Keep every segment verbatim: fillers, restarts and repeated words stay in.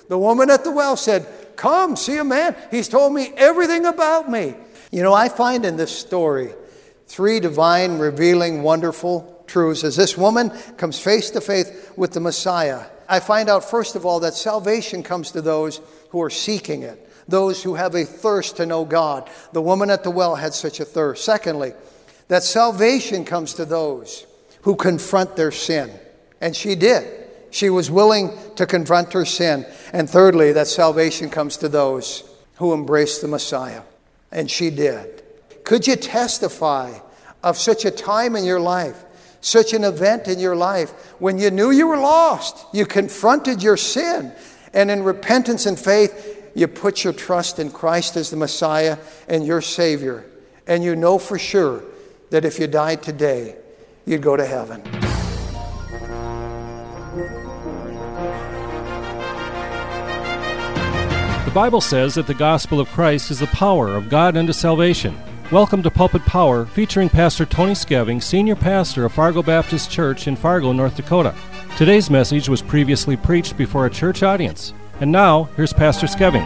The woman at the well said, come, see a man. He's told me everything about me. You know, I find in this story three divine, revealing, wonderful truths. As this woman comes face to face with the Messiah, I find out, first of all, that salvation comes to those who are seeking it, those who have a thirst to know God. The woman at the well had such a thirst. Secondly, that salvation comes to those who confront their sin. And she did. She was willing to confront her sin. And thirdly, that salvation comes to those who embrace the Messiah. And she did. Could you testify of such a time in your life, such an event in your life, when you knew you were lost, you confronted your sin, and in repentance and faith, you put your trust in Christ as the Messiah and your Savior, and you know for sure that if you died today, you'd go to heaven. The Bible says that the gospel of Christ is the power of God unto salvation. Welcome to Pulpit Power, featuring Pastor Tony Skeving, Senior Pastor of Fargo Baptist Church in Fargo, North Dakota. Today's message was previously preached before a church audience. And now, here's Pastor Skeving.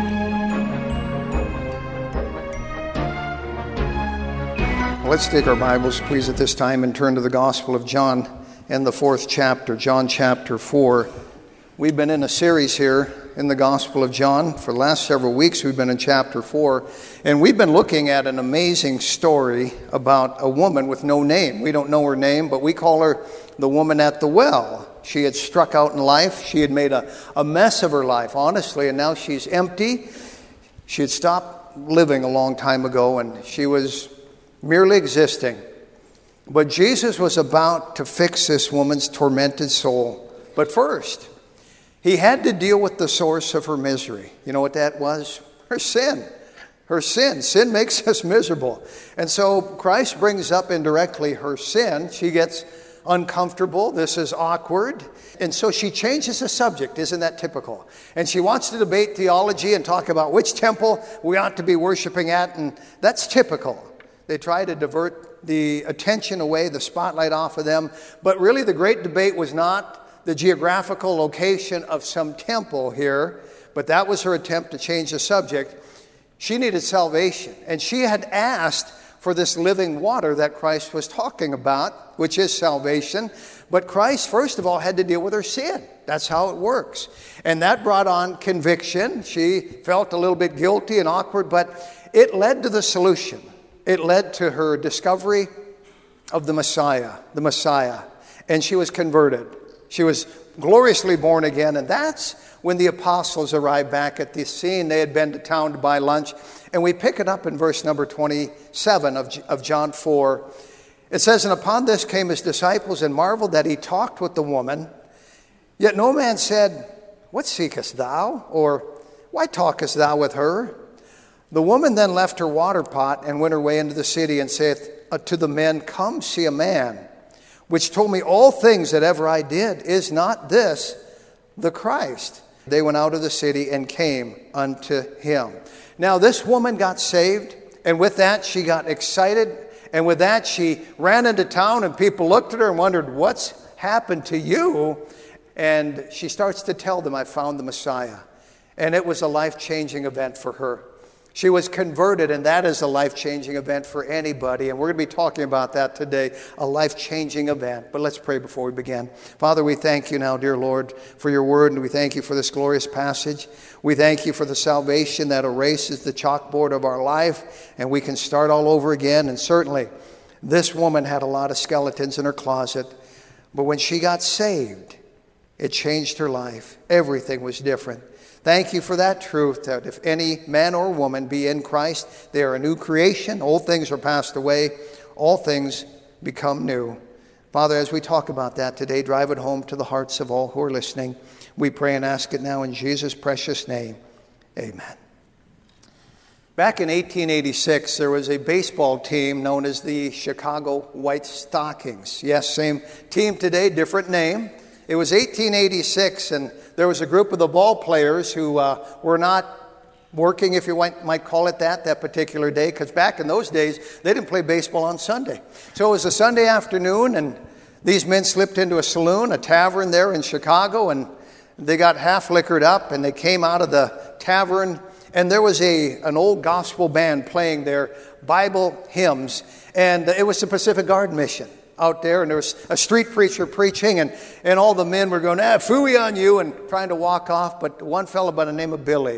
Let's take our Bibles, please, at this time and turn to the Gospel of John and the fourth chapter, John chapter four. We've been in a series here in the Gospel of John. For the last several weeks, we've been in chapter four, and we've been looking at an amazing story about a woman with no name. We don't know her name, but we call her the woman at the well. She had struck out in life. She had made a, a mess of her life, honestly, and now she's empty. She had stopped living a long time ago, and she was merely existing. But Jesus was about to fix this woman's tormented soul. But first, he had to deal with the source of her misery. You know what that was? Her sin. Her sin. Sin makes us miserable. And so Christ brings up indirectly her sin. She gets uncomfortable. This is awkward. And so she changes the subject. Isn't that typical? And she wants to debate theology and talk about which temple we ought to be worshiping at. And that's typical. They try to divert the attention away, the spotlight off of them. But really the great debate was not the geographical location of some temple here, but that was her attempt to change the subject. She needed salvation, and she had asked for this living water that Christ was talking about, which is salvation. But Christ, first of all, had to deal with her sin. That's how it works. And that brought on conviction. She felt a little bit guilty and awkward, but it led to the solution. It led to her discovery of the Messiah, the Messiah, and she was converted. She was gloriously born again, and that's when the apostles arrived back at the scene. They had been to town to buy lunch, and we pick it up in verse number twenty-seven of, of John four. It says, and upon this came his disciples and marveled that he talked with the woman. Yet no man said, what seekest thou? Or why talkest thou with her? The woman then left her water pot and went her way into the city and saith to the men, come see a man, which told me all things that ever I did. Is not this the Christ? They went out of the city and came unto him. Now this woman got saved, and with that she got excited, and with that she ran into town, and people looked at her and wondered, what's happened to you? And she starts to tell them, I found the Messiah. And it was a life-changing event for her. She was converted, and that is a life-changing event for anybody. And we're going to be talking about that today, a life-changing event. But let's pray before we begin. Father, we thank you now, dear Lord, for your word, and we thank you for this glorious passage. We thank you for the salvation that erases the chalkboard of our life, and we can start all over again. And certainly, this woman had a lot of skeletons in her closet, but when she got saved, it changed her life. Everything was different. Thank you for that truth, that if any man or woman be in Christ, they are a new creation. Old things are passed away. All things become new. Father, as we talk about that today, drive it home to the hearts of all who are listening. We pray and ask it now in Jesus' precious name. Amen. Back in eighteen eighty-six, there was a baseball team known as the Chicago White Stockings. Yes, same team today, different name. It was eighteen eighty-six, and there was a group of the ball players who uh, were not working, if you might call it that, that particular day, because back in those days, they didn't play baseball on Sunday. So it was a Sunday afternoon, and these men slipped into a saloon, a tavern there in Chicago, and They got half liquored up, and they came out of the tavern, and there was a an old gospel band playing their Bible hymns, and it was the Pacific Garden Mission out there, and there was a street preacher preaching, and, and all the men were going, ah, phooey on you, and trying to walk off, but one fellow by the name of Billy,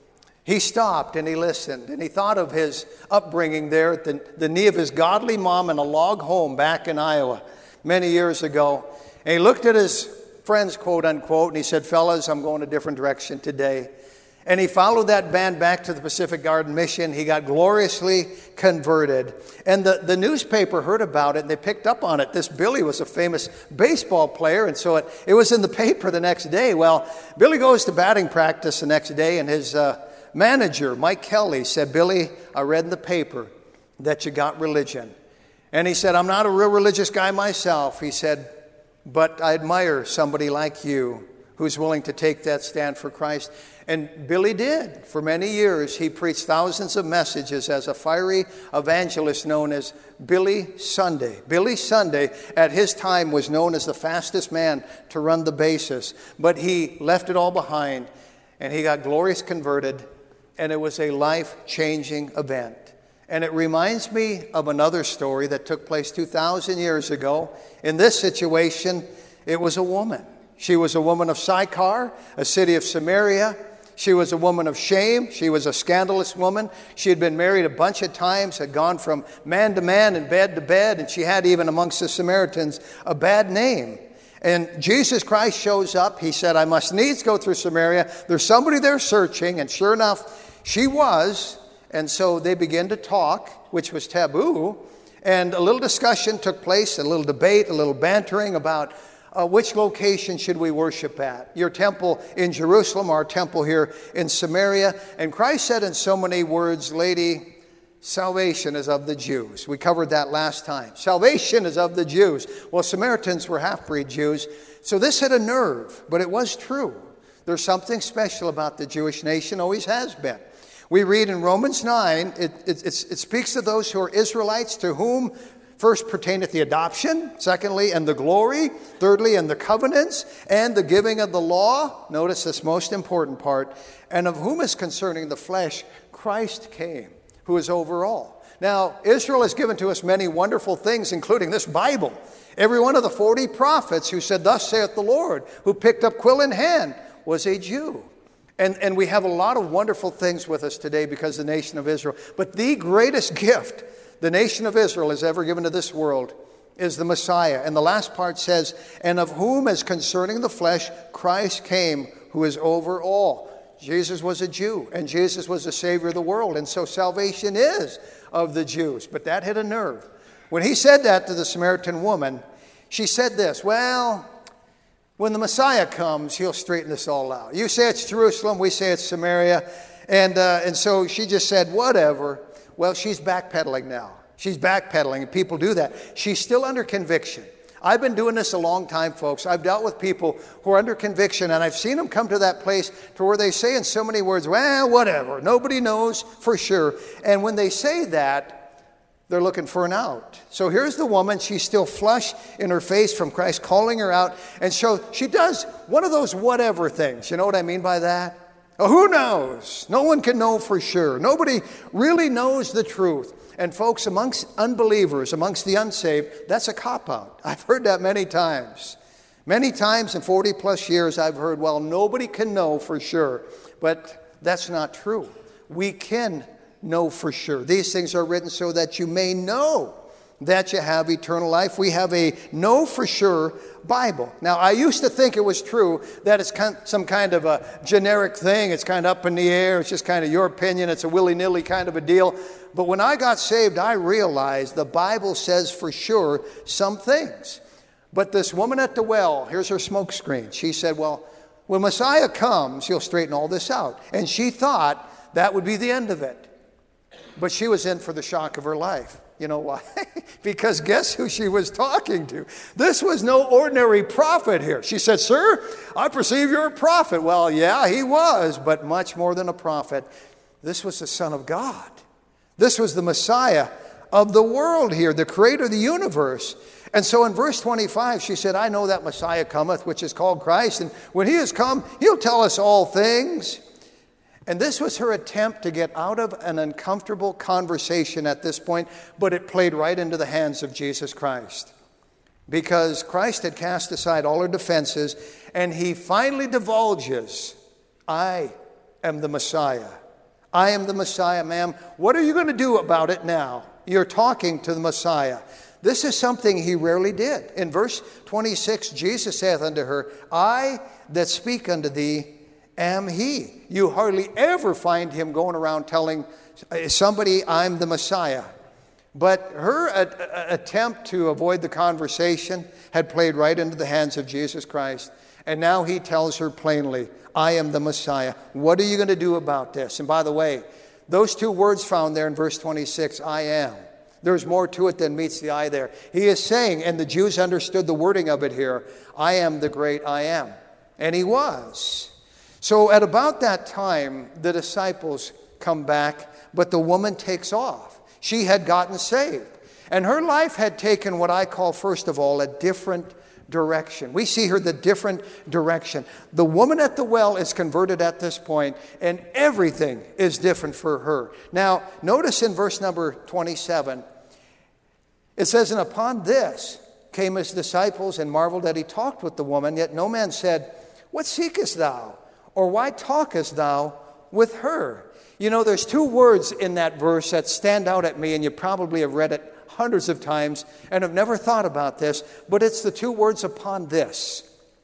he stopped and he listened, and he thought of his upbringing there at the, the knee of his godly mom in a log home back in Iowa many years ago, and he looked at his friends, quote unquote, and he said, fellas, I'm going a different direction today. And he followed that band back to the Pacific Garden Mission. He got gloriously converted. And the, the newspaper heard about it, and they picked up on it. This Billy was a famous baseball player, and so it, it was in the paper the next day. Well, Billy goes to batting practice the next day, and his uh, manager, Mike Kelly, said, Billy, I read in the paper that you got religion. And he said, I'm not a real religious guy myself. He said, but I admire somebody like you who's willing to take that stand for Christ. And Billy did. For many years, he preached thousands of messages as a fiery evangelist known as Billy Sunday. Billy Sunday, at his time, was known as the fastest man to run the bases. But he left it all behind, and he got glorious converted, and it was a life-changing event. And it reminds me of another story that took place two thousand years ago. In this situation, it was a woman. She was a woman of Sychar, a city of Samaria. She was a woman of shame. She was a scandalous woman. She had been married a bunch of times, had gone from man to man and bed to bed, and she had even amongst the Samaritans a bad name. And Jesus Christ shows up. He said, I must needs go through Samaria. There's somebody there searching, and sure enough, she was. And so they began to talk, which was taboo, and a little discussion took place, a little debate, a little bantering about Uh, which location should we worship at? Your temple in Jerusalem, our temple here in Samaria. And Christ said in so many words, lady, salvation is of the Jews. We covered that last time. Salvation is of the Jews. Well, Samaritans were half-breed Jews, so this hit a nerve, but it was true. There's something special about the Jewish nation, always has been. We read in Romans nine, it, it, it speaks to those who are Israelites, to whom first pertaineth the adoption, secondly, and the glory, thirdly, and the covenants, and the giving of the law. Notice this most important part. And of whom is concerning the flesh, Christ came, who is over all. Now, Israel has given to us many wonderful things, including this Bible. Every one of the forty prophets who said, thus saith the Lord, who picked up quill in hand, was a Jew. And, and we have a lot of wonderful things with us today because of the nation of Israel. But the greatest gift the nation of Israel has ever given to this world is the Messiah. And the last part says, and of whom as concerning the flesh Christ came, who is over all. Jesus was a Jew, and Jesus was the Savior of the world. And so salvation is of the Jews. But that hit a nerve. When he said that to the Samaritan woman, she said this, well, when the Messiah comes, he'll straighten this all out. You say it's Jerusalem, we say it's Samaria. And, uh, and so she just said, whatever. Well, she's backpedaling now. She's backpedaling, and people do that. She's still under conviction. I've been doing this a long time, folks. I've dealt with people who are under conviction, and I've seen them come to that place to where they say in so many words, well, whatever. Nobody knows for sure. And when they say that, they're looking for an out. So here's the woman. She's still flush in her face from Christ calling her out. And so she does one of those whatever things. You know what I mean by that? Oh, who knows? No one can know for sure. Nobody really knows the truth. And folks, amongst unbelievers, amongst the unsaved, that's a cop-out. I've heard that many times. Many times in forty plus years I've heard, well, nobody can know for sure. But that's not true. We can know for sure. These things are written so that you may know that you have eternal life. We have a know for sure Bible. Now, I used to think it was true that it's kind, some kind of a generic thing. It's kind of up in the air. It's just kind of your opinion. It's a willy-nilly kind of a deal. But when I got saved, I realized the Bible says for sure some things. But this woman at the well, here's her smoke screen. She said, well, when Messiah comes, he'll straighten all this out. And she thought that would be the end of it. But she was in for the shock of her life. You know why? Because guess who she was talking to? This was no ordinary prophet here. She said, sir, I perceive you're a prophet. Well, yeah, he was, but much more than a prophet. This was the Son of God. This was the Messiah of the world here, the creator of the universe. And so in verse twenty-five, she said, I know that Messiah cometh, which is called Christ, and when he is come, he'll tell us all things. And this was her attempt to get out of an uncomfortable conversation at this point, but it played right into the hands of Jesus Christ. Because Christ had cast aside all her defenses, and he finally divulges, I am the Messiah. I am the Messiah, ma'am. What are you going to do about it now? You're talking to the Messiah. This is something he rarely did. In verse twenty-six, Jesus saith unto her, I that speak unto thee am he. You hardly ever find him going around telling somebody, I'm the Messiah. But her a- a- attempt to avoid the conversation had played right into the hands of Jesus Christ. And now he tells her plainly, I am the Messiah. What are you going to do about this? And by the way, those two words found there in verse twenty-six, I am. There's more to it than meets the eye there. He is saying, and the Jews understood the wording of it here, I am the great I am. And he was. So at about that time, the disciples come back, but the woman takes off. She had gotten saved. And her life had taken what I call, first of all, a different direction. We see her the different direction. The woman at the well is converted at this point, and everything is different for her. Now, notice in verse number twenty-seven, it says, and upon this came his disciples and marveled that he talked with the woman, yet no man said, what seekest thou? Or why talkest thou with her? You know, there's two words in that verse that stand out at me, and you probably have read it hundreds of times and have never thought about this, but it's the two words upon this.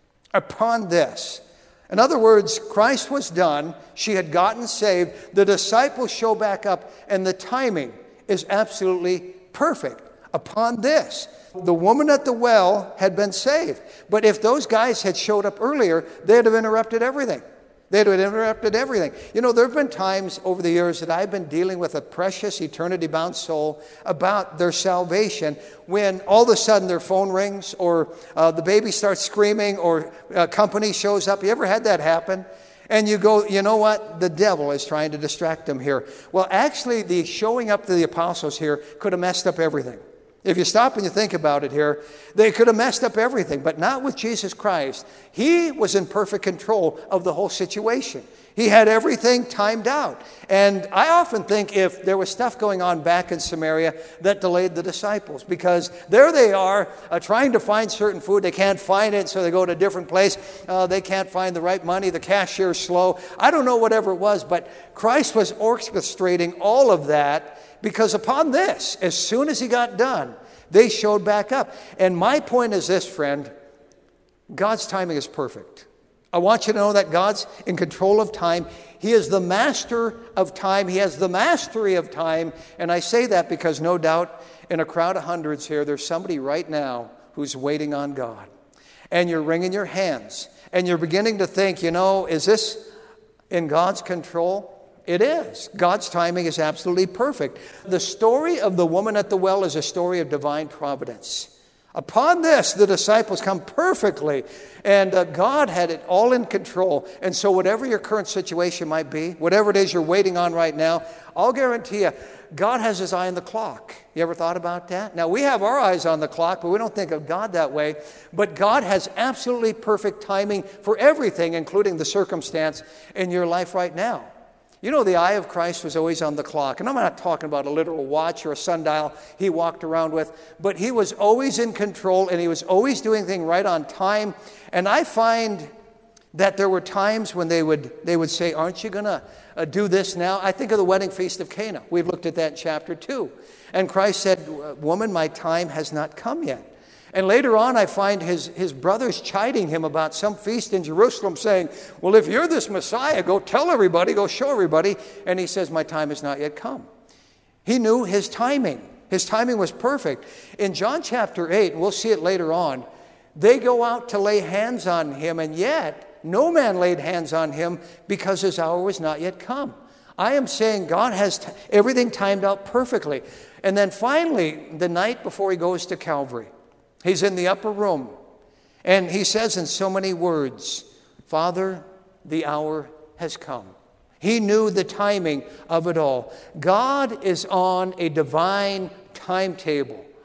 Upon this. In other words, Christ was done. She had gotten saved. The disciples show back up, and the timing is absolutely perfect. Upon this. The woman at the well had been saved. But if those guys had showed up earlier, they'd have interrupted everything. They'd have interrupted everything. You know, there have been times over the years that I've been dealing with a precious, eternity-bound soul about their salvation when all of a sudden their phone rings or uh, the baby starts screaming or a company shows up. You ever had that happen? And you go, you know what? The devil is trying to distract them here. Well, actually, the showing up to the apostles here could have messed up everything. If you stop and you think about it here, they could have messed up everything, but not with Jesus Christ. He was in perfect control of the whole situation. He had everything timed out. And I often think if there was stuff going on back in Samaria that delayed the disciples, because there they are uh, trying to find certain food. They can't find it, so they go to a different place. Uh, they can't find the right money. The cashier's slow. I don't know whatever it was, but Christ was orchestrating all of that. Because upon this, as soon as he got done, they showed back up. And my point is this, friend. God's timing is perfect. I want you to know that God's in control of time. He is the master of time. He has the mastery of time. And I say that because no doubt in a crowd of hundreds here, there's somebody right now who's waiting on God. And you're wringing your hands. And you're beginning to think, you know, is this in God's control? It is. God's timing is absolutely perfect. The story of the woman at the well is a story of divine providence. Upon this, the disciples come perfectly, and uh, God had it all in control. And so whatever your current situation might be, whatever it is you're waiting on right now, I'll guarantee you, God has his eye on the clock. You ever thought about that? Now, we have our eyes on the clock, but we don't think of God that way. But God has absolutely perfect timing for everything, including the circumstance in your life right now. You know, the eye of Christ was always on the clock. And I'm not talking about a literal watch or a sundial he walked around with, but he was always in control, and he was always doing things right on time. And I find that there were times when they would they would say, aren't you going to uh, do this now? I think of the wedding feast of Cana. We've looked at that in chapter two. And Christ said, woman, my time has not come yet. And later on, I find his, his brothers chiding him about some feast in Jerusalem, saying, well, if you're this Messiah, go tell everybody, go show everybody. And he says, my time has not yet come. He knew his timing. His timing was perfect. In John chapter eight, and we'll see it later on, they go out to lay hands on him, and yet no man laid hands on him because his hour was not yet come. I am saying God has t- everything timed out perfectly. And then finally, the night before he goes to Calvary, he's in the upper room, and he says in so many words, Father, the hour has come. He knew the timing of it all. God is on a divine timetable.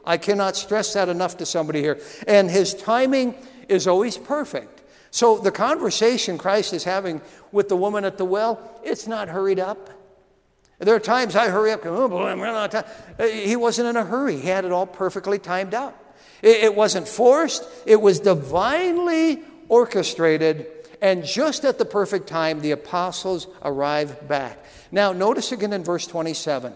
I cannot stress that enough to somebody here. And his timing is always perfect. So the conversation Christ is having with the woman at the well, it's not hurried up. There are times I hurry up, oh boy, I'm running out of time. He wasn't in a hurry. He had it all perfectly timed out. It wasn't forced. It was divinely orchestrated. And just at the perfect time, the apostles arrived back. Now, notice again in verse twenty-seven.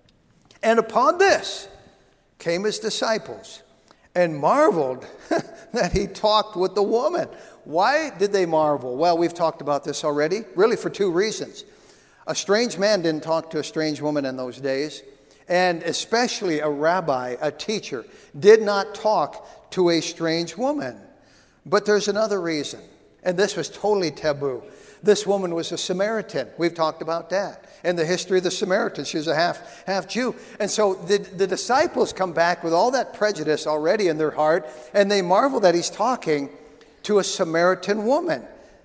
And upon this came his disciples and marveled that he talked with the woman. Why did they marvel? Well, we've talked about this already, really for two reasons. A strange man didn't talk to a strange woman in those days, and especially a rabbi, a teacher, did not talk to a strange woman. But there's another reason, and this was totally taboo. This woman was a Samaritan. We've talked about that. In the history of the Samaritans, she was a half, half Jew. And so the, the disciples come back with all that prejudice already in their heart, and they marvel that he's talking to a Samaritan woman.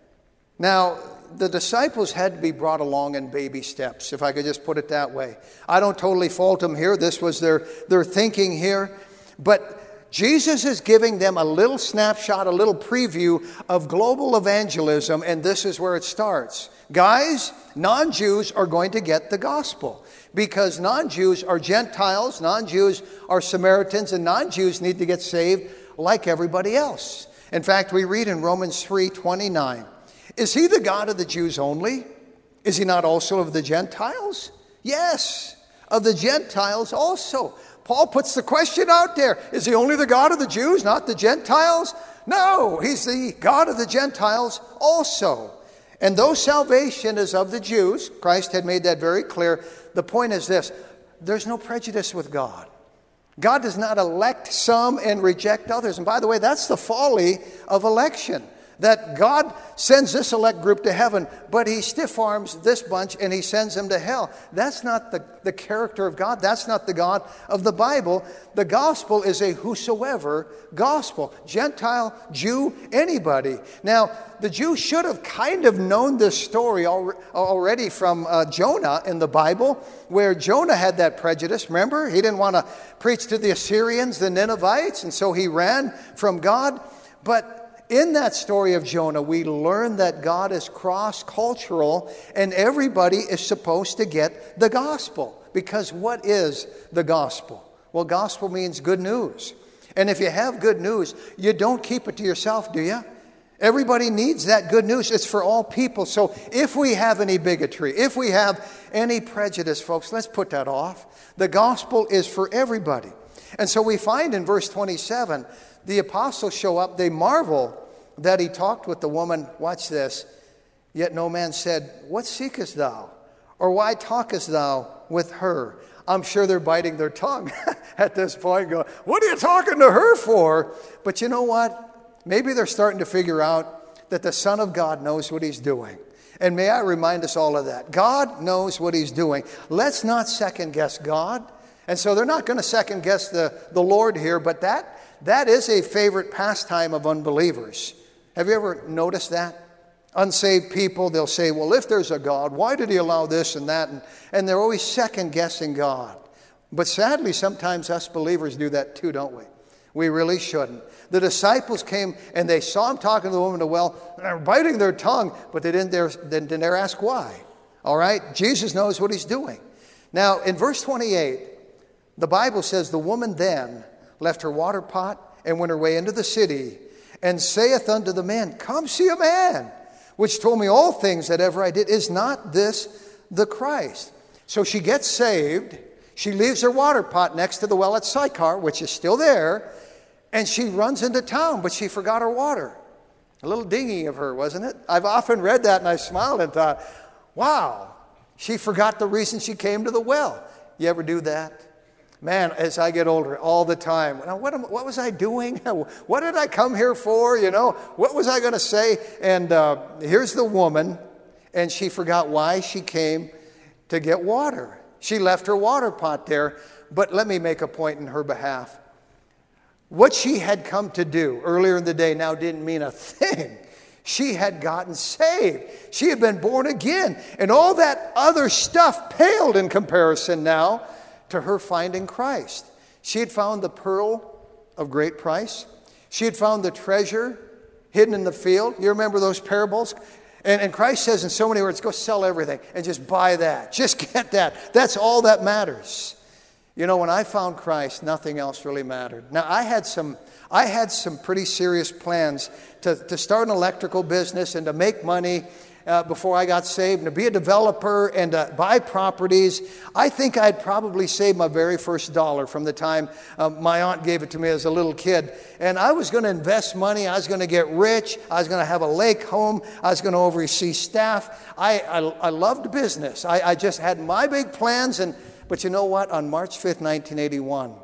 Now, the disciples had to be brought along in baby steps, if I could just put it that way. I don't totally fault them here. This was their, their thinking here. But Jesus is giving them a little snapshot, a little preview of global evangelism, and this is where it starts. Guys, non-Jews are going to get the gospel because non-Jews are Gentiles, non-Jews are Samaritans, and non-Jews need to get saved like everybody else. In fact, we read in Romans three twenty-nine, is he the God of the Jews only? Is he not also of the Gentiles? Yes, of the Gentiles also. Paul puts the question out there. Is he only the God of the Jews, not the Gentiles? No, he's the God of the Gentiles also. And though salvation is of the Jews, Christ had made that very clear, the point is this: there's no prejudice with God. God does not elect some and reject others. And by the way, that's the folly of election. That God sends this elect group to heaven, but he stiff-arms this bunch and he sends them to hell. That's not the, the character of God. That's not the God of the Bible. The gospel is a whosoever gospel. Gentile, Jew, anybody. Now, the Jews should have kind of known this story al- already from uh, Jonah in the Bible, where Jonah had that prejudice. Remember? He didn't want to preach to the Assyrians, the Ninevites, and so he ran from God. But in that story of Jonah, we learn that God is cross-cultural and everybody is supposed to get the gospel. Because what is the gospel? Well, gospel means good news. And if you have good news, you don't keep it to yourself, do you? Everybody needs that good news. It's for all people. So if we have any bigotry, if we have any prejudice, folks, let's put that off. The gospel is for everybody. And so we find in verse twenty-seven, the apostles show up, they marvel that he talked with the woman. Watch this. Yet no man said, what seekest thou? Or why talkest thou with her? I'm sure they're biting their tongue at this point, going, what are you talking to her for? But you know what? Maybe they're starting to figure out that the Son of God knows what he's doing. And may I remind us all of that. God knows what he's doing. Let's not second guess God. And so they're not going to second guess the, the Lord here, but that That is a favorite pastime of unbelievers. Have you ever noticed that? Unsaved people, they'll say, well, if there's a God, why did he allow this and that? And, and they're always second-guessing God. But sadly, sometimes us believers do that too, don't we? We really shouldn't. The disciples came and they saw him talking to the woman at the well, and they're biting their tongue, but they didn't dare, didn't dare ask why. All right? Jesus knows what he's doing. Now, in verse twenty-eight, the Bible says, the woman then left her water pot and went her way into the city, and saith unto the man, come see a man, which told me all things that ever I did. Is not this the Christ? So she gets saved. She leaves her water pot next to the well at Sychar, which is still there, and she runs into town, but she forgot her water. A little dingy of her, wasn't it? I've often read that and I smiled and thought, wow, she forgot the reason she came to the well. You ever do that? Man, as I get older, all the time, what, am, what was I doing? What did I come here for? You know, what was I going to say? And uh, here's the woman, and she forgot why she came to get water. She left her water pot there, but let me make a point in her behalf. What she had come to do earlier in the day now didn't mean a thing. She had gotten saved. She had been born again. And all that other stuff paled in comparison now to her finding Christ. She had found the pearl of great price. She had found the treasure hidden in the field. You remember those parables? And, and Christ says in so many words, go sell everything and just buy that. Just get that. That's all that matters. You know, when I found Christ, nothing else really mattered. Now, I had some I had some pretty serious plans to, to start an electrical business and to make money uh, before I got saved, and to be a developer and to buy properties. I think I'd probably saved my very first dollar from the time uh, my aunt gave it to me as a little kid. And I was going to invest money. I was going to get rich. I was going to have a lake home. I was going to oversee staff. I, I, I loved business. I, I just had my big plans. And But you know what? On March fifth, nineteen eighty-one,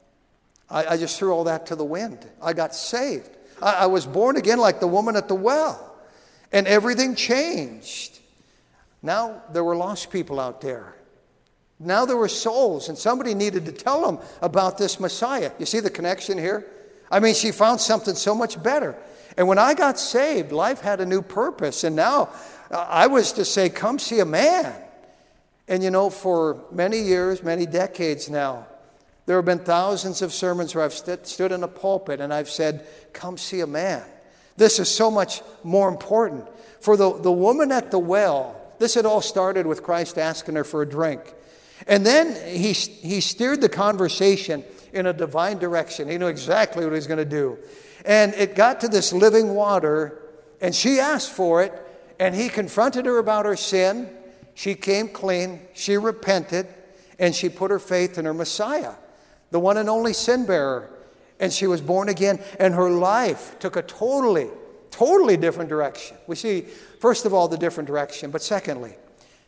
I, I just threw all that to the wind. I got saved. I, I was born again like the woman at the well. And everything changed. Now there were lost people out there. Now there were souls, and somebody needed to tell them about this Messiah. You see the connection here? I mean, she found something so much better. And when I got saved, life had a new purpose. And now uh, I was to say, come see a man. And you know, for many years, many decades now, there have been thousands of sermons where I've st- stood in a pulpit and I've said, come see a man. This is so much more important. For the, the woman at the well, this had all started with Christ asking her for a drink. And then he, he steered the conversation in a divine direction. He knew exactly what he was going to do. And it got to this living water, and she asked for it, and he confronted her about her sin. She came clean, she repented, and she put her faith in her Messiah, the one and only sin bearer. And she was born again, and her life took a totally, totally different direction. We see, first of all, the different direction, but secondly,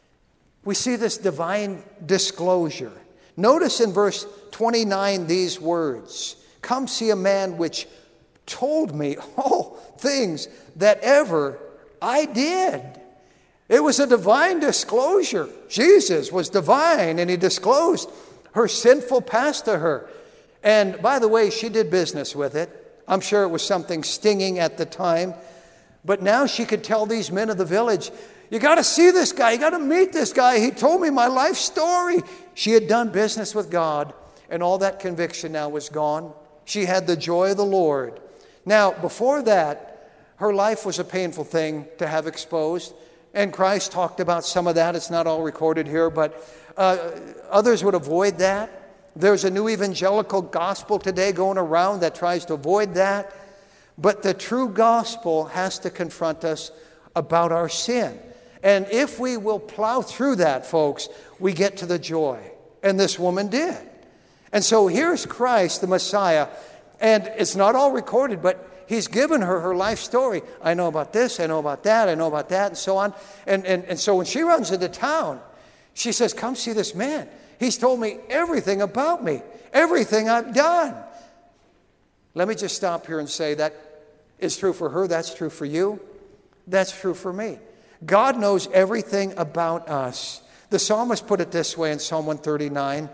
we see this divine disclosure. Notice in verse twenty-nine these words, come see a man which told me all things that ever I did. It was a divine disclosure. Jesus was divine, and he disclosed her sinful past to her. And by the way, she did business with it. I'm sure it was something stinging at the time. But now she could tell these men of the village, you got to see this guy. You got to meet this guy. He told me my life story. She had done business with God, and all that conviction now was gone. She had the joy of the Lord. Now, before that, her life was a painful thing to have exposed. And Christ talked about some of that. It's not all recorded here, but uh, others would avoid that. There's a new evangelical gospel today going around that tries to avoid that. But the true gospel has to confront us about our sin. And if we will plow through that, folks, we get to the joy. And this woman did. And so here's Christ, the Messiah. And it's not all recorded, but he's given her her life story. I know about this, I know about that, I know about that, and so on. And, and, and so when she runs into town, she says, come see this man. He's told me everything about me, everything I've done. Let me just stop here and say that is true for her, that's true for you, that's true for me. God knows everything about us. The psalmist put it this way in Psalm one thirty-nine,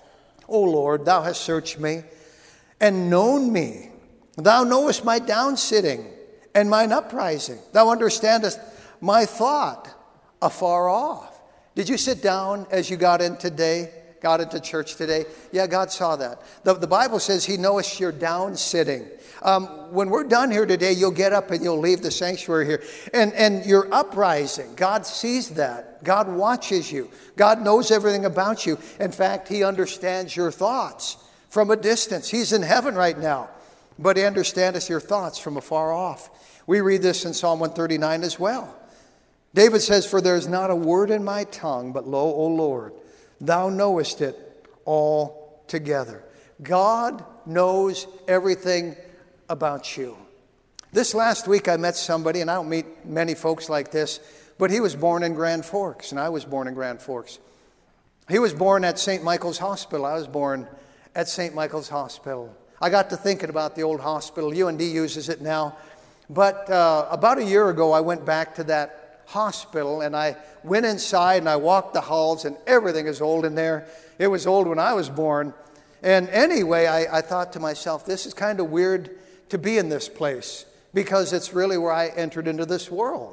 O Lord, thou hast searched me and known me. Thou knowest my downsitting and mine uprising. Thou understandest my thought afar off. Did you sit down as you got in today, got into church today? Yeah, God saw that. The, the Bible says he knows your down sitting. Um, when we're done here today, you'll get up and you'll leave the sanctuary here. And, and your uprising, God sees that. God watches you. God knows everything about you. In fact, he understands your thoughts from a distance. He's in heaven right now, but he understands your thoughts from afar off. We read this in Psalm one thirty-nine as well. David says, for there is not a word in my tongue, but lo, O Lord, thou knowest it all together. God knows everything about you. This last week I met somebody, and I don't meet many folks like this, but he was born in Grand Forks, and I was born in Grand Forks. He was born at Saint Michael's Hospital. I was born at Saint Michael's Hospital. I got to thinking about the old hospital. U N D uses it now. But uh, about a year ago, I went back to that hospital, and I went inside and I walked the halls, and everything is old in there. It was old when I was born. And anyway, I, I thought to myself, this is kind of weird to be in this place, because it's really where I entered into this world.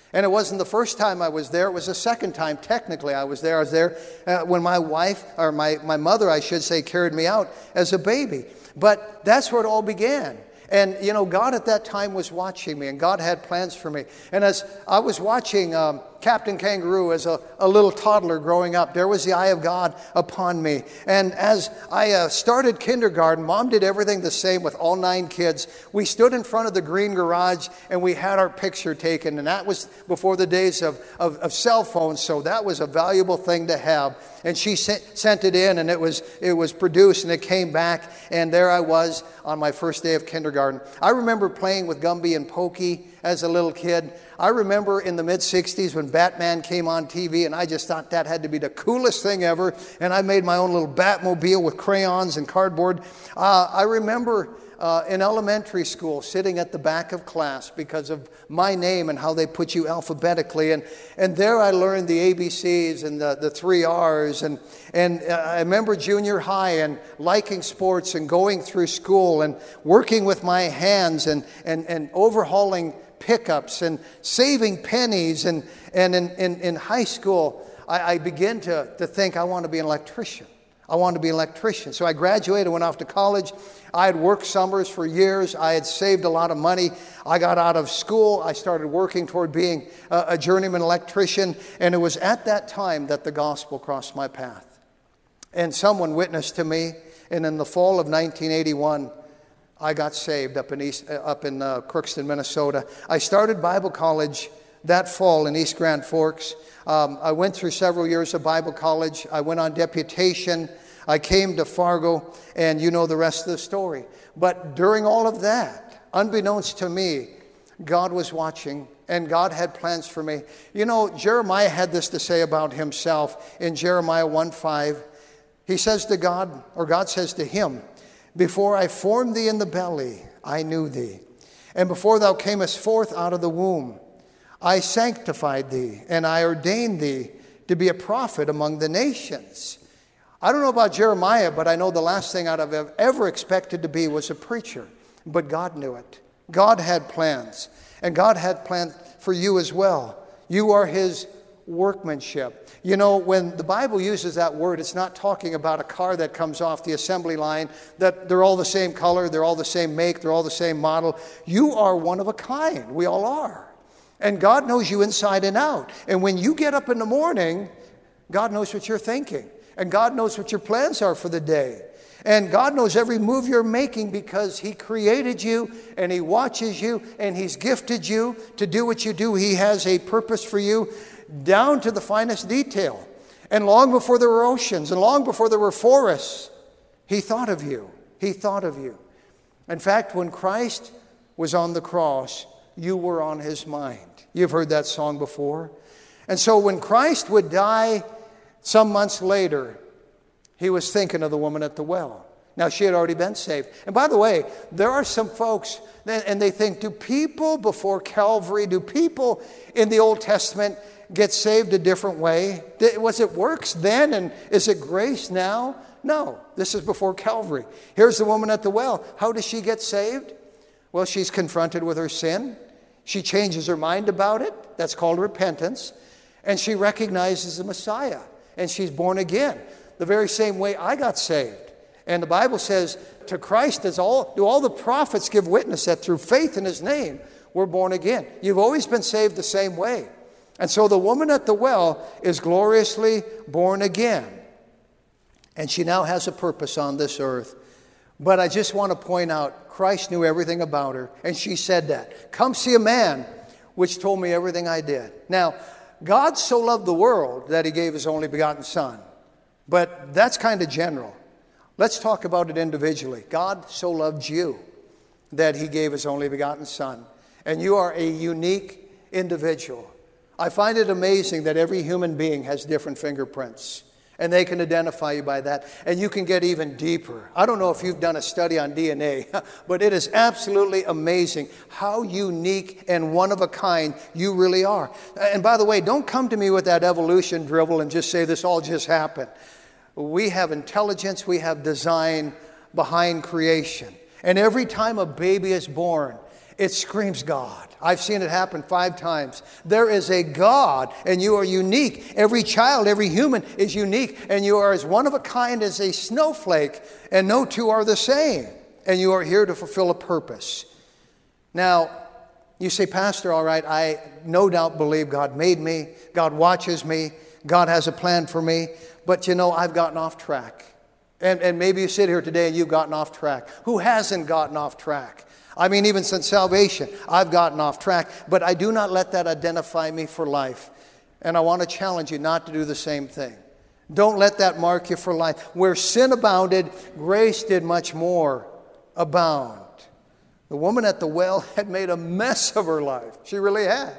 And it wasn't the first time I was there. It was the second time, technically, I was there. I was there uh, when my wife, or my, my mother, I should say, carried me out as a baby. But that's where it all began. And, you know, God at that time was watching me, and God had plans for me. And as I was watching um, Captain Kangaroo as a, a little toddler growing up, there was the eye of God upon me. And as I uh, started kindergarten, Mom did everything the same with all nine kids. We stood in front of the green garage, and we had our picture taken. And that was before the days of, of, of cell phones, so that was a valuable thing to have. And she sent, sent it in, and it was, it was produced, and it came back. And there I was on my first day of kindergarten. I remember playing with Gumby and Pokey as a little kid. I remember in the mid-sixties when Batman came on T V, and I just thought that had to be the coolest thing ever. And I made my own little Batmobile with crayons and cardboard. Uh, I remember uh, in elementary school sitting at the back of class because of my name and how they put you alphabetically. And, and there I learned the A B Cs and the, the three R's. And, and uh, I remember junior high and liking sports and going through school and working with my hands and, and, and overhauling pickups and saving pennies. And, and in, in, in high school, I, I began to, to think I want to be an electrician. I wanted to be an electrician. So I graduated, went off to college. I had worked summers for years. I had saved a lot of money. I got out of school. I started working toward being a, a journeyman electrician. And it was at that time that the gospel crossed my path. And someone witnessed to me. And in the fall of nineteen eighty-one, I got saved up in East, up in uh, Crookston, Minnesota. I started Bible college that fall in East Grand Forks. Um, I went through several years of Bible college. I went on deputation. I came to Fargo, and you know the rest of the story. But during all of that, unbeknownst to me, God was watching, and God had plans for me. You know, Jeremiah had this to say about himself in Jeremiah one five. He says to God, or God says to him, "Before I formed thee in the belly, I knew thee. And before thou camest forth out of the womb, I sanctified thee, and I ordained thee to be a prophet among the nations." I don't know about Jeremiah, but I know the last thing I'd have ever expected to be was a preacher. But God knew it. God had plans. And God had plans for you as well. You are His workmanship. You know, when the Bible uses that word, it's not talking about a car that comes off the assembly line, that they're all the same color, they're all the same make, they're all the same model. You are one of a kind. We all are. And God knows you inside and out. And when you get up in the morning, God knows what you're thinking. And God knows what your plans are for the day. And God knows every move you're making because He created you and He watches you and He's gifted you to do what you do. He has a purpose for you down to the finest detail. And long before there were oceans and long before there were forests, He thought of you. He thought of you. In fact, when Christ was on the cross, you were on His mind. You've heard that song before. And so when Christ would die some months later, He was thinking of the woman at the well. Now, she had already been saved. And by the way, there are some folks, and they think, do people before Calvary, do people in the Old Testament get saved a different way? Was it works then, and is it grace now? No, this is before Calvary. Here's the woman at the well. How does she get saved? Well, she's confronted with her sin. She changes her mind about it. That's called repentance. And she recognizes the Messiah. And she's born again. The very same way I got saved. And the Bible says, to Christ does all, do all the prophets give witness that through faith in His name, we're born again. You've always been saved the same way. And so the woman at the well is gloriously born again. And she now has a purpose on this earth. But I just want to point out, Christ knew everything about her. And she said that. Come see a man which told me everything I did. Now, God so loved the world that He gave His only begotten Son. But that's kind of general. Let's talk about it individually. God so loved you that He gave His only begotten Son. And you are a unique individual. I find it amazing that every human being has different fingerprints. And they can identify you by that. And you can get even deeper. I don't know if you've done a study on D N A, but it is absolutely amazing how unique and one of a kind you really are. And by the way, don't come to me with that evolution drivel and just say this all just happened. We have intelligence, we have design behind creation. And every time a baby is born, it screams God. I've seen it happen five times. There is a God, and you are unique. Every child, every human is unique, and you are as one of a kind as a snowflake, and no two are the same. And you are here to fulfill a purpose. Now, you say, Pastor, all right, I no doubt believe God made me, God watches me, God has a plan for me, but you know, I've gotten off track. And, and maybe you sit here today and you've gotten off track. Who hasn't gotten off track? I mean, even since salvation, I've gotten off track, but I do not let that identify me for life. And I want to challenge you not to do the same thing. Don't let that mark you for life. Where sin abounded, grace did much more abound. The woman at the well had made a mess of her life. She really had.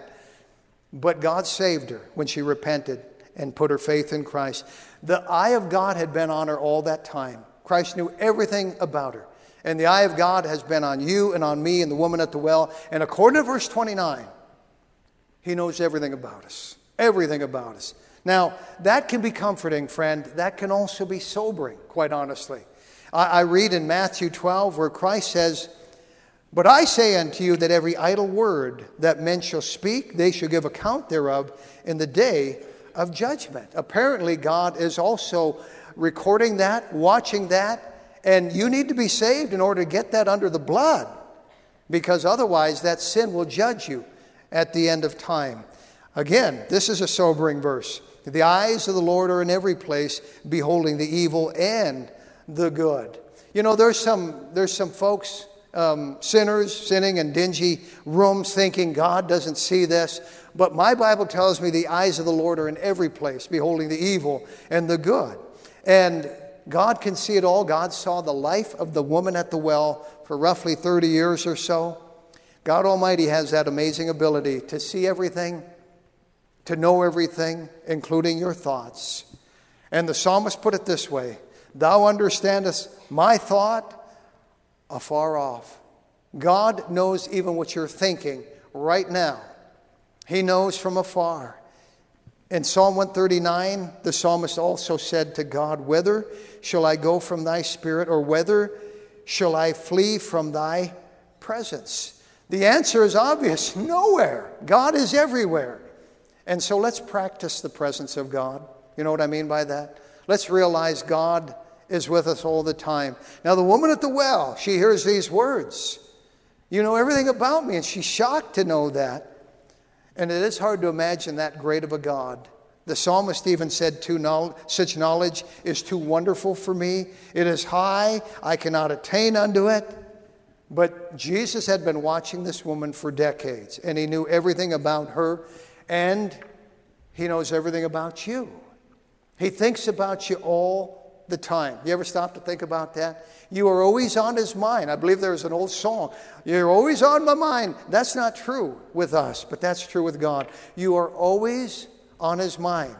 But God saved her when she repented and put her faith in Christ. The eye of God had been on her all that time. Christ knew everything about her. And the eye of God has been on you and on me and the woman at the well. And according to verse twenty-nine, He knows everything about us. Everything about us. Now, that can be comforting, friend. That can also be sobering, quite honestly. I, I read in Matthew twelve where Christ says, "But I say unto you that every idle word that men shall speak, they shall give account thereof in the day of judgment." Apparently, God is also recording that, watching that, and you need to be saved in order to get that under the blood, because otherwise that sin will judge you at the end of time. Again, this is a sobering verse. The eyes of the Lord are in every place, beholding the evil and the good. You know, there's some there's some folks, um, sinners, sitting in dingy rooms thinking God doesn't see this. But my Bible tells me the eyes of the Lord are in every place, beholding the evil and the good. And God can see it all. God saw the life of the woman at the well for roughly thirty years or so. God Almighty has that amazing ability to see everything, to know everything, including your thoughts. And the psalmist put it this way: "Thou understandest my thought afar off." God knows even what you're thinking right now. He knows from afar. In Psalm one thirty-nine, the psalmist also said to God, "Whither shall I go from thy spirit, or whither shall I flee from thy presence?" The answer is obvious: nowhere. God is everywhere. And so let's practice the presence of God. You know what I mean by that? Let's realize God is with us all the time. Now, the woman at the well, she hears these words: "You know everything about me," and she's shocked to know that. And it is hard to imagine that great of a God. The psalmist even said, "Such knowledge is too wonderful for me. It is high, I cannot attain unto it." But Jesus had been watching this woman for decades, and He knew everything about her, and He knows everything about you. He thinks about you all the time. You ever stop to think about that? You are always on His mind. I believe there's an old song: "You're always on my mind." That's not true with us, but that's true with God. You are always on His mind.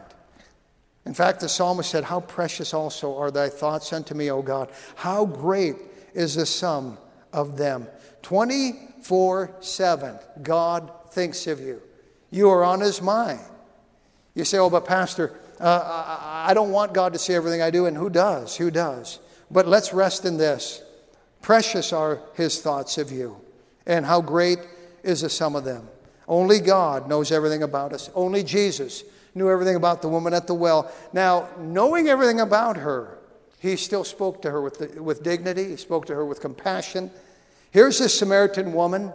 In fact, the psalmist said, "How precious also are thy thoughts unto me, O God. How great is the sum of them." twenty-four seven, God thinks of you. You are on His mind. You say, "Oh, but Pastor, uh, I, I don't want God to see everything I do." And who does? Who does? But let's rest in this. Precious are His thoughts of you, and how great is the sum of them. Only God knows everything about us. Only Jesus knew everything about the woman at the well. Now, knowing everything about her, He still spoke to her with, the, with dignity. He spoke to her with compassion. Here's this Samaritan woman,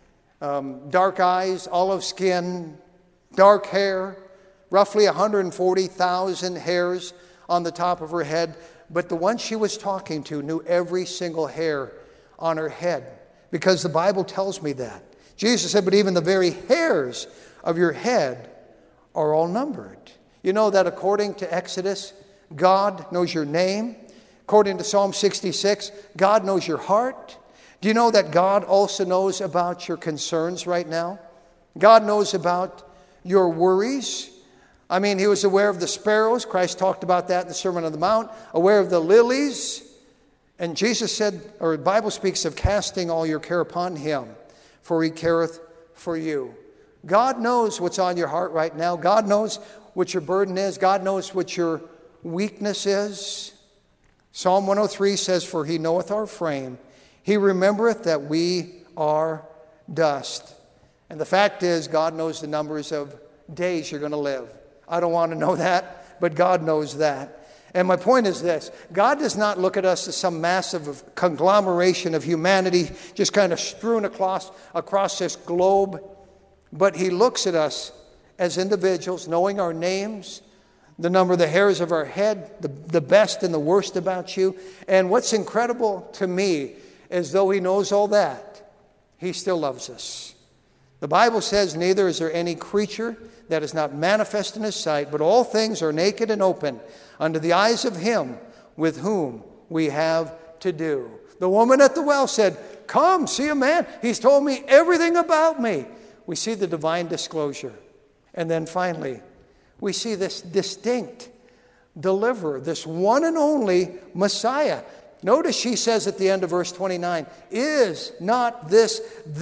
um, dark eyes, olive skin, dark hair, roughly one hundred forty thousand hairs on the top of her head. But the one she was talking to knew every single hair on her head, because the Bible tells me that. Jesus said, "But even the very hairs of your head are all numbered." You know that according to Exodus, God knows your name. According to Psalm sixty-six, God knows your heart. Do you know that God also knows about your concerns right now? God knows about your worries. I mean, He was aware of the sparrows. Christ talked about that in the Sermon on the Mount. Aware of the lilies. And Jesus said, or the Bible speaks of casting all your care upon Him, for He careth for you. God knows what's on your heart right now. God knows what your burden is. God knows what your weakness is. Psalm one oh three says, "For He knoweth our frame. He remembereth that we are dust. And the fact is, God knows the numbers of days you're going to live. I don't want to know that, but God knows that. And my point is this: God does not look at us as some massive conglomeration of humanity just kind of strewn across, across this globe, but He looks at us as individuals, knowing our names, the number of the hairs of our head, the, the best and the worst about you. And what's incredible to me is, though He knows all that, He still loves us. The Bible says, neither is there any creature that is not manifest in His sight, but all things are naked and open unto the eyes of Him with whom we have to do. The woman at the well said, come, see a man. He's told me everything about me. We see the divine disclosure. And then finally, we see this distinct deliverer, this one and only Messiah. Notice she says at the end of verse twenty-nine, is not this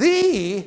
the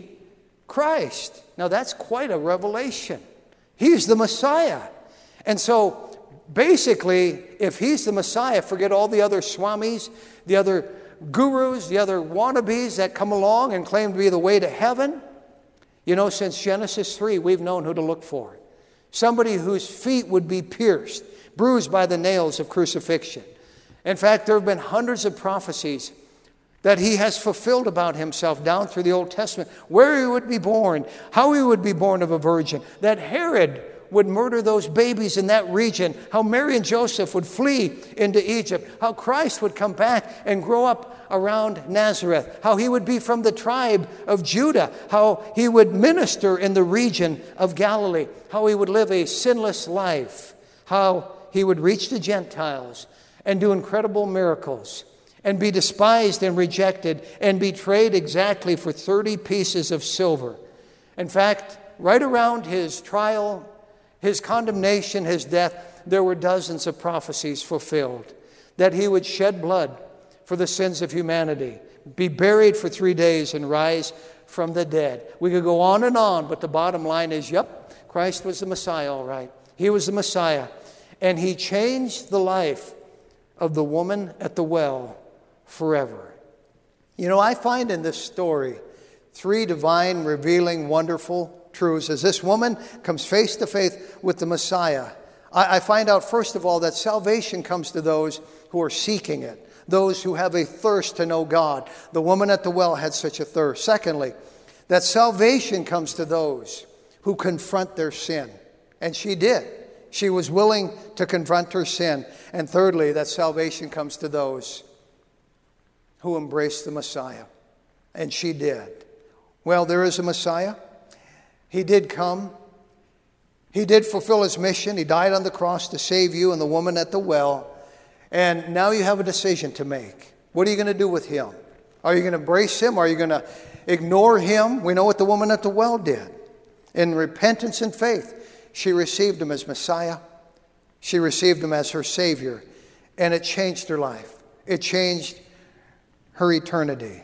Christ? Now that's quite a revelation. He's the Messiah. And so basically, if He's the Messiah, forget all the other swamis, the other gurus, the other wannabes that come along and claim to be the way to heaven. You know, since Genesis three, we've known who to look for. Somebody whose feet would be pierced, bruised by the nails of crucifixion. In fact, there have been hundreds of prophecies that He has fulfilled about Himself down through the Old Testament, where He would be born, how He would be born of a virgin, that Herod would murder those babies in that region, how Mary and Joseph would flee into Egypt, how Christ would come back and grow up around Nazareth, how He would be from the tribe of Judah, how He would minister in the region of Galilee, how He would live a sinless life, how He would reach the Gentiles and do incredible miracles, and be despised and rejected and betrayed exactly for thirty pieces of silver. In fact, right around His trial, His condemnation, His death, there were dozens of prophecies fulfilled. That He would shed blood for the sins of humanity, be buried for three days and rise from the dead. We could go on and on, but the bottom line is, yep, Christ was the Messiah, all right. He was the Messiah. And He changed the life of the woman at the well forever. You know, I find in this story three divine, revealing, wonderful truths. As this woman comes face to face with the Messiah, I, I find out, first of all, that salvation comes to those who are seeking it, those who have a thirst to know God. The woman at the well had such a thirst. Secondly, that salvation comes to those who confront their sin. And she did. She was willing to confront her sin. And thirdly, that salvation comes to those who embrace the Messiah. And she did. Well, there is a Messiah. He did come. He did fulfill His mission. He died on the cross to save you and the woman at the well. And now you have a decision to make. What are you going to do with Him? Are you going to embrace Him? Are you going to ignore Him? We know what the woman at the well did. In repentance and faith, she received Him as Messiah. She received Him as her Savior. And it changed her life. It changed her eternity.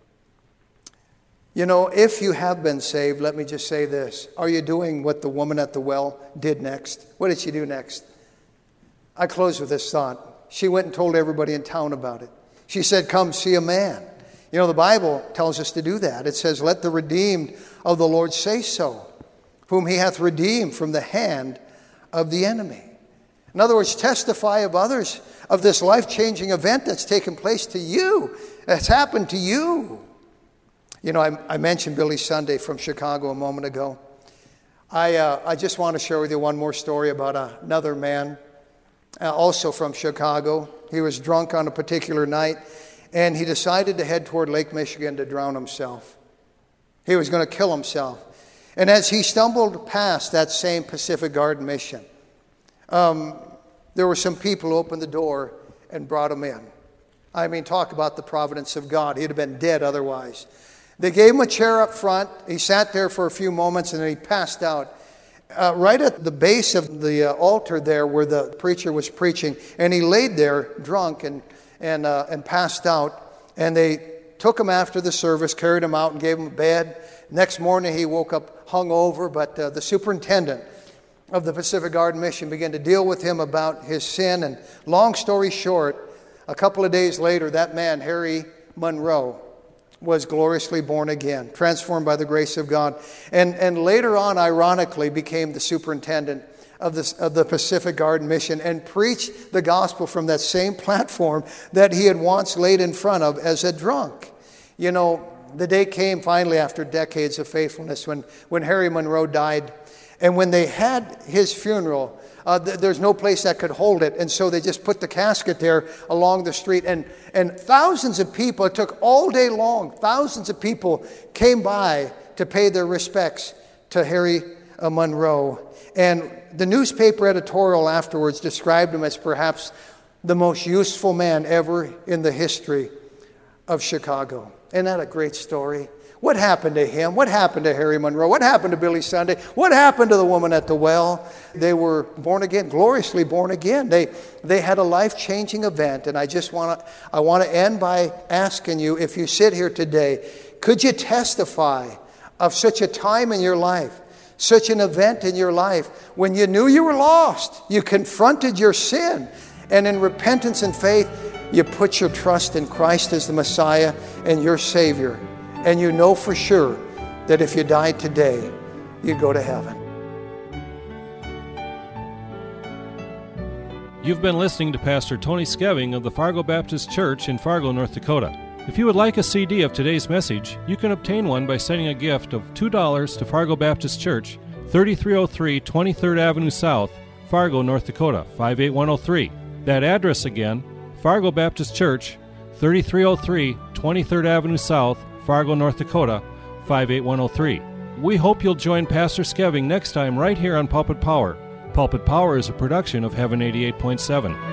You know, if you have been saved, let me just say this. Are you doing what the woman at the well did next? What did she do next? I close with this thought. She went and told everybody in town about it. She said, come see a man. You know, the Bible tells us to do that. It says, let the redeemed of the Lord say so, whom He hath redeemed from the hand of the enemy. In other words, testify of others of this life-changing event that's taken place to you, that's happened to you. You know, I, I mentioned Billy Sunday from Chicago a moment ago. I, uh, I just want to share with you one more story about uh, another man, uh, also from Chicago. He was drunk on a particular night, and he decided to head toward Lake Michigan to drown himself. He was going to kill himself. And as he stumbled past that same Pacific Garden Mission, um, there were some people who opened the door and brought him in. I mean, talk about the providence of God. He'd have been dead otherwise. They gave him a chair up front. He sat there for a few moments and then he passed out. Uh, right at the base of the uh, altar there where the preacher was preaching. And he laid there drunk and, and, uh, and passed out. And they took him after the service, carried him out and gave him a bed. Next morning he woke up hungover, but uh, the superintendent of the Pacific Garden Mission began to deal with him about his sin. And long story short, a couple of days later, that man, Harry Monroe, was gloriously born again, transformed by the grace of God. And, and later on, ironically, became the superintendent of the, of the Pacific Garden Mission and preached the gospel from that same platform that he had once laid in front of as a drunk. You know, the day came finally after decades of faithfulness when, when Harry Monroe died. And when they had his funeral, uh, th- there's no place that could hold it. And so they just put the casket there along the street. And, and thousands of people, it took all day long, thousands of people came by to pay their respects to Harry uh, Monroe. And the newspaper editorial afterwards described him as perhaps the most useful man ever in the history of Chicago. Isn't that a great story? What happened to him? What happened to Harry Monroe? What happened to Billy Sunday? What happened to the woman at the well? They were born again, gloriously born again. They they had a life-changing event. And I just want to I want to end by asking you, if you sit here today, could you testify of such a time in your life, such an event in your life when you knew you were lost, you confronted your sin, and in repentance and faith, you put your trust in Christ as the Messiah and your Savior. And you know for sure that if you died today, you'd go to heaven. You've been listening to Pastor Tony Skeving of the Fargo Baptist Church in Fargo, North Dakota. If you would like a C D of today's message, you can obtain one by sending a gift of two dollars to Fargo Baptist Church, thirty-three oh three twenty-third Avenue South, Fargo, North Dakota, five eight one oh three. That address again, Fargo Baptist Church, thirty-three oh three twenty-third Avenue South, Fargo, North Dakota, five eight one oh three. We hope you'll join Pastor Skeving next time right here on Pulpit Power. Pulpit Power is a production of Heaven eighty-eight point seven.